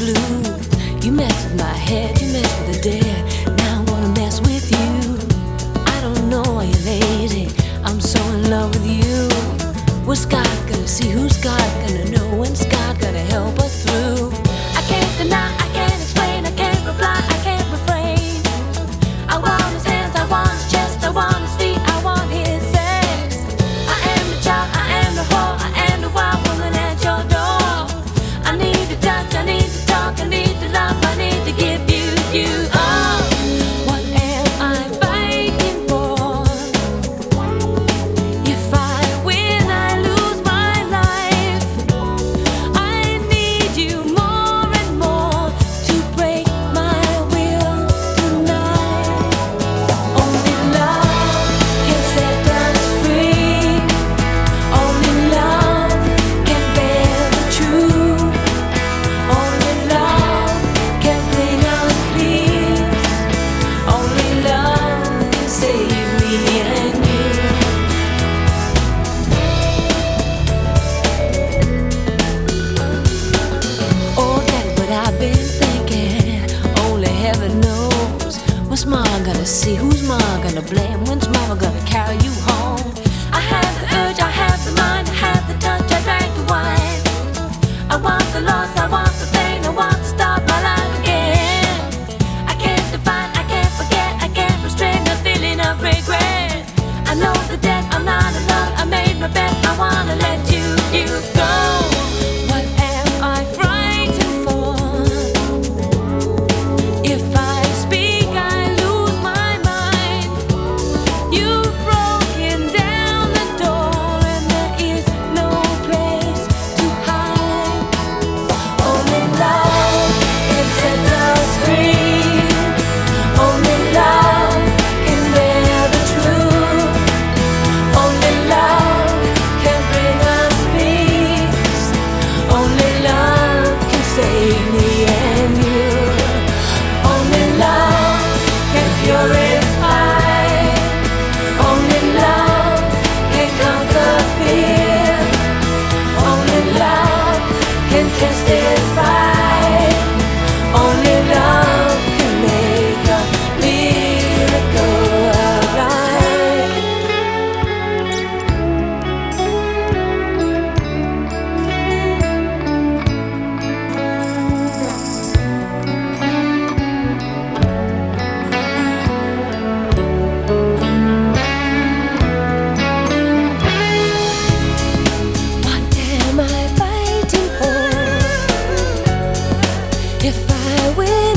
blue. You mess with my head, you mess with the dead. Now I wanna mess with you. I don't know why you're lazy, I'm so in love with you. What's God gonna see? Who's God gonna know? When's God gonna help us through? I can't deny, I can't explain, I can't reply, I can't refrain. I want his hands, I want his chest, I want his feet, I want his sex. I am the child, I am the whore, I am the wild woman at your door. I need to touch, I need to talk, I need to love, I need to give you, you. Oh, what am I fighting for? If I win, I lose my life. I need you more and more to break my will tonight. Only love can set us free. Only love can bear the truth. Only love can bring us peace. Only love can save me and you. Oh, that's what I've been thinking. Only heaven knows. What's mama gonna see? Who's mama gonna blame? When's mama gonna carry you home? I have the urge, I have the mind, I have the touch, I drank the wine. I want the loss, I want the pain, I want to start my life again. I can't define, I can't forget, I can't restrain the feeling of regret. I know the debt, I'm not in love, I made my bet, I wanna let you go. What am I frightened for? If I speak, I lose my mind. You've broken down the door and there is no place to hide. Only love can set us free. Only love can bear the truth. Only love can bring us peace. Only love can save me and you. Only love can purify. Only love can conquer fear. Only love can testify. Only love can make a miracle alive. What am I fighting for? If I win,